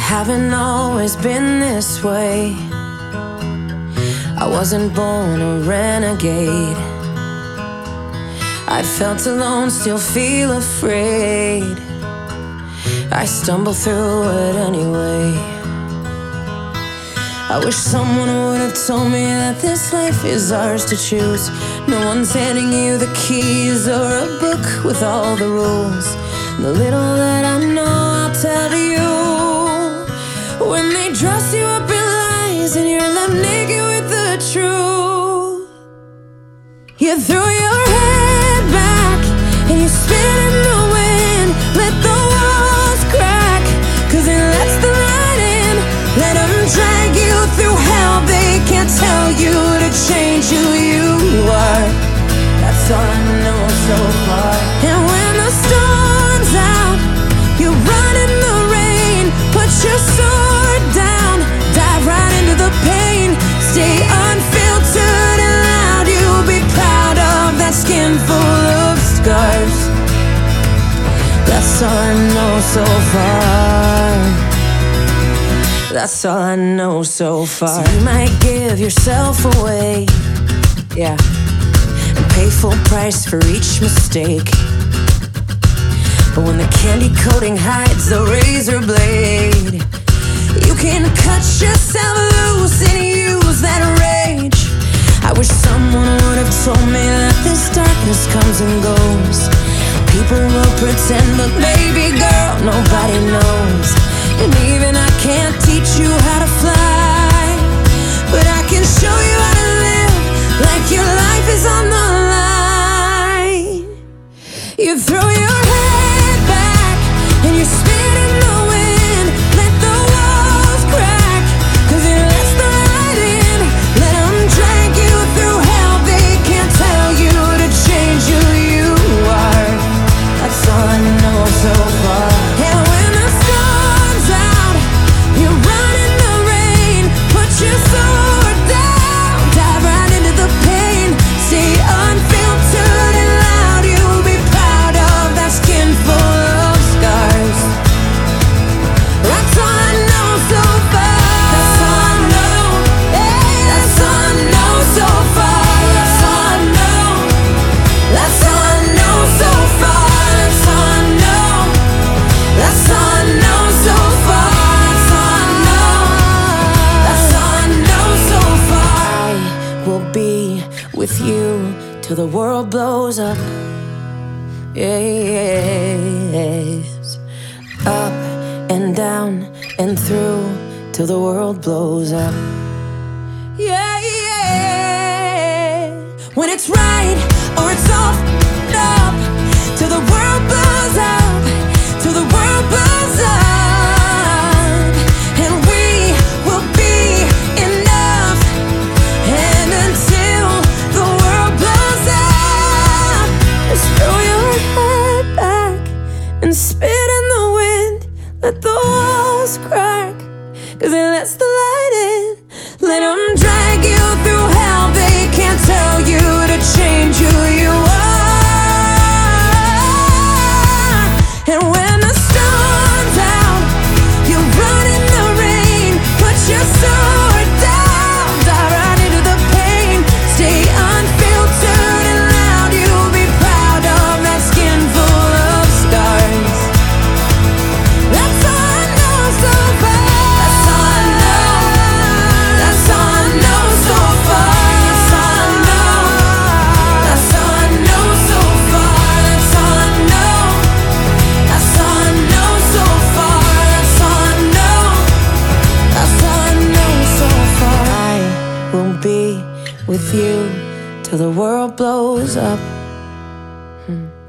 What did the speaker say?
haven't always been this way. I wasn't born a renegade. I felt alone, still feel afraid. I stumble through it anyway. I wish someone would have told me that this life is ours to choose. No one's handing you the keys or a book with all the rules. The little that I know I'll tell to you. When they dress you up in lies and you're left naked with the truth, you throw your head back and you spin in the wind. Let the walls crack, 'cause it lets the light in. Let them drag you through hell. They can't tell you to change who you are. That's all I know so far. And when the storm's out, you run in the rain. Put your sword down, dive right into the pain. Stay unfiltered and loud. You'll be proud of that skin full of scars. That's all I know so far. That's all I know so far. So you might give yourself away, yeah, and pay full price for each mistake. But when the candy coating hides the razor blade, you can cut yourself loose and use that rage. I wish someone would have told me that this darkness comes and goes. People will pretend, but baby girl, nobody knows. And even I can't teach you how to fly, but I can show you how to live like your life is on the line. You throw your head back and you spin in the wind. Let the walls crack, 'cause it lets the light in. Let them drag you through hell. They can't tell you to change who you are. That's all I know so far. And when the storm's out, you run in the rain. Put your sword down, dive right into the pain. Stay unfiltered and loud. You'll be proud of that skin full of scars. That's all I know so far. That's all I know. Yeah, that's all I know so far. That's all I know. That's all I know so far. That's all I know. That's all I know so far. That's all I know. That's all I know so far. I will be with you till the world blows up. Yes. Up and down and through till the world blows up. Yeah, yeah. When it's right or it's all up, till the world blows up, till the world blows up, and we will be enough. And until the world blows up, just throw your head back and spit in the wind. Let the walls crack, 'cause it lets the light in. Let them drag you through hell. They can't tell you to change who you are. And when the storm's out, you run in the rain. Put your sword down, dive right into the pain. Stay unfiltered and loud. You'll be proud of that skin full of scars. That's all I know so far. That's all I know. That's all I know so far. That's all I know. That's all I know so far. That's all I know. That's all I know so far. That's all I know. That's all I know so far. I will be with you till the world blows up.